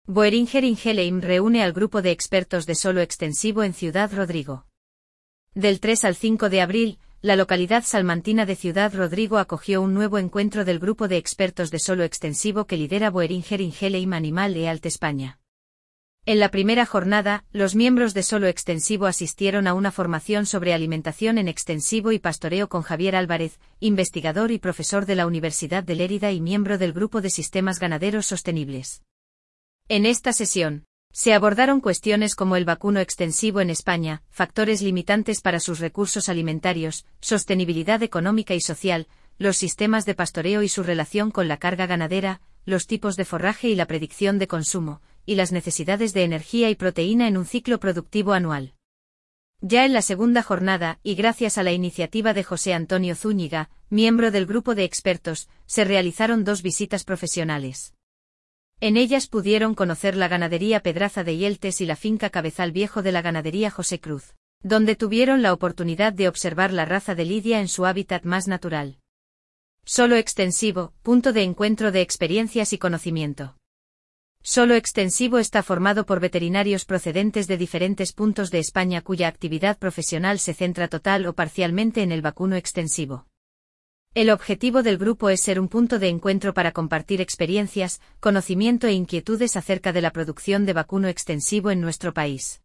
Boehringer Ingelheim reúne al grupo de expertos de Solo Extensivo en Ciudad Rodrigo. Del 3 al 5 de abril, la localidad salmantina de Ciudad Rodrigo acogió un nuevo encuentro del grupo de expertos de Solo Extensivo que lidera Boehringer Ingelheim Animal Health España. En la primera jornada, los miembros de Solo Extensivo asistieron a una formación sobre alimentación en extensivo y pastoreo con Javier Álvarez, investigador y profesor de la Universidad de Lérida y miembro del Grupo de Sistemas Ganaderos Sostenibles. En esta sesión, se abordaron cuestiones como el vacuno extensivo en España, factores limitantes para sus recursos alimentarios, sostenibilidad económica y social, los sistemas de pastoreo y su relación con la carga ganadera, los tipos de forraje y la predicción de consumo, y las necesidades de energía y proteína en un ciclo productivo anual. Ya en la segunda jornada, y gracias a la iniciativa de José Antonio Zúñiga, miembro del grupo de expertos, se realizaron 2 visitas profesionales. En ellas pudieron conocer la ganadería Pedraza de Yeltes y la finca Cabezal Viejo de la ganadería José Cruz, donde tuvieron la oportunidad de observar la raza de lidia en su hábitat más natural. Solo Extensivo, punto de encuentro de experiencias y conocimiento. Solo Extensivo está formado por veterinarios procedentes de diferentes puntos de España cuya actividad profesional se centra total o parcialmente en el vacuno extensivo. El objetivo del grupo es ser un punto de encuentro para compartir experiencias, conocimiento e inquietudes acerca de la producción de vacuno extensivo en nuestro país.